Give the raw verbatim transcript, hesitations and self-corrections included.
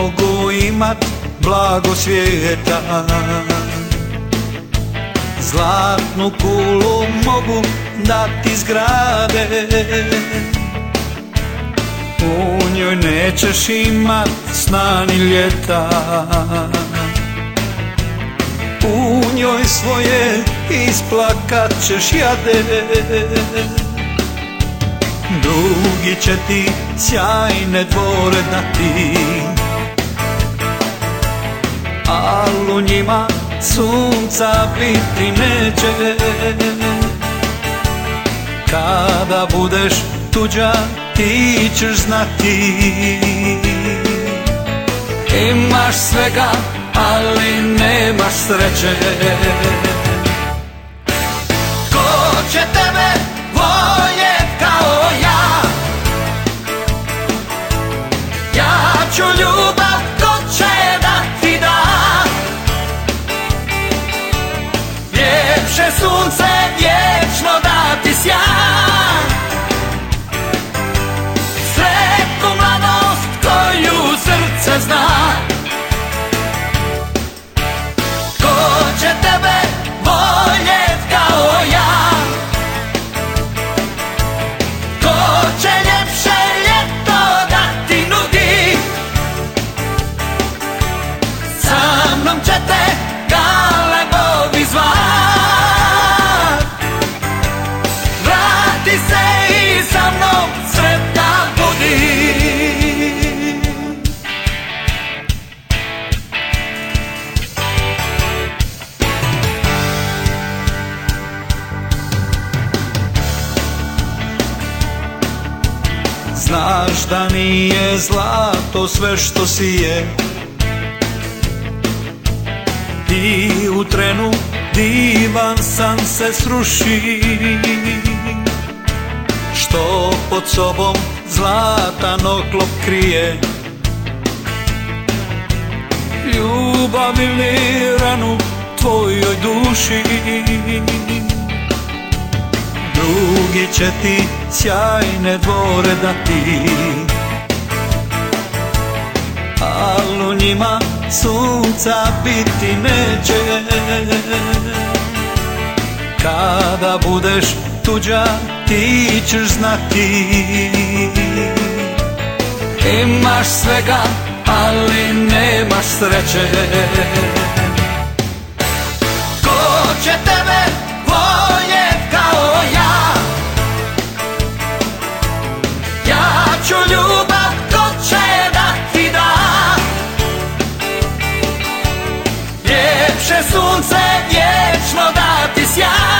mogu imat blago svijeta. Zlatnu kulu mogu da ti zgrade, u njoj nećeš imat sna ni ljeta. U njoj svoje isplakat ćeš jade, drugi će ti sjajne dvore dati, al u njima sunca biti neće. Kada budeš tuđa ti ćeš znati, imaš svega ali nemaš sreće. Ko će tebe voljet kao ja? Ja ću ljubav ko će da ti da, ljepše sunce vječno da ti sja. Sretnu mladost koju srce zna. Ko će tebe voljet kao ja? Ko će ljepše ljeto da ti nudi? Sa mnom će te galebovi zvat. Vrati se i sa mnom sretna budi. Znaš da nije zlato sve što si je, i u trenu divan san se sruši, što pod sobom zlatan oklop krije. Ljubav ili ranu tvojoj duši, drugi će ti sjajne dvore dati, al u njima sunca biti neće. Kada budeš tuđa ti ćeš znati, imaš svega ali nemaš sreće. Ko će tebe voljet kao ja? Ja ću ljubav ko će da ti da, ljepše sunce vječno da ti sja.